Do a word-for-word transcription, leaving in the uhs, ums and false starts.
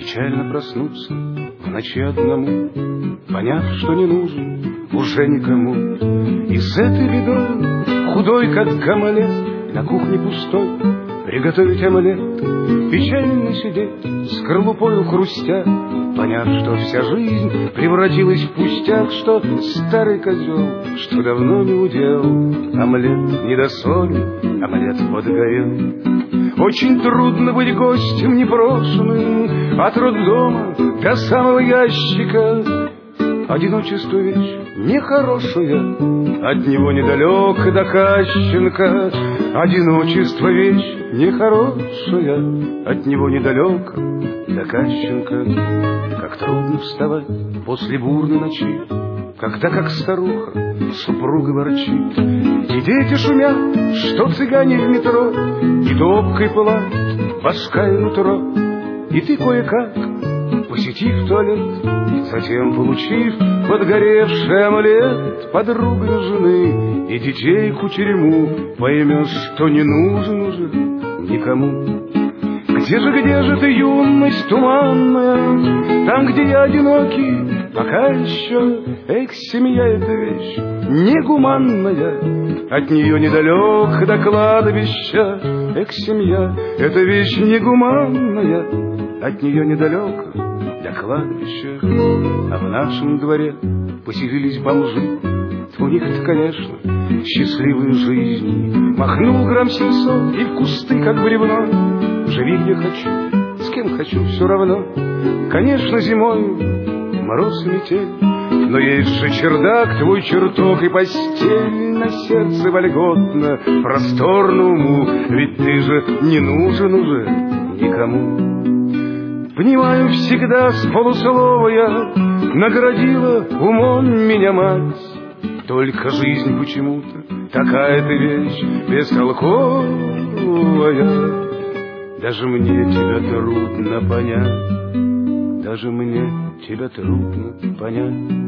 Печально проснуться в ночи одному, поняв, что не нужен уже никому. И с этой бедой, худой как гамалет, на кухне пустой приготовить омлет, печально сидеть, скорлупою хрустя, поняв, что вся жизнь превратилась в пустяк, что старый козел, что давно не удел, омлет недосолен, омлет подгорел. Очень трудно быть гостем непрошенным, от роддома до самого ящика. Одиночество вещь нехорошая, от него недалек до Кащенко. Одиночество вещь нехорошая, от него недалек до Кащенко. Как трудно вставать после бурной ночи, когда, как старуха, супруга ворчит, и дети шумят, что цыгане в метро, и топкой пылает башка и нутро. И ты кое-как, посетив туалет, затем получив подгоревший омлет, подругой жены и детей кучерему, поймешь, что не нужен уже никому. Где же, где же ты, юность туманная, там, где я одинокий, пока еще? Эх, семья — эта вещь негуманная, от нее недалек до кладбища. Эх, семья — это вещь негуманная, от нее недалек до кладбища. А в нашем дворе поселились бомжи, у них-то, конечно, счастливые жизни. Махнул грамм семьсот и в кусты, как бревно. Живи где хочу, с кем хочу, все равно. Конечно, зимою мороз и метель, но есть же чердак, твой чертог и постель. На сердце вольготно, просторно уму, ведь ты же не нужен уже никому. Понимаю всегда с полуслова я, наградила умом меня мать. Только жизнь почему-то такая-то вещь бестолковая. Даже мне тебя трудно понять, даже мне тебя трудно понять.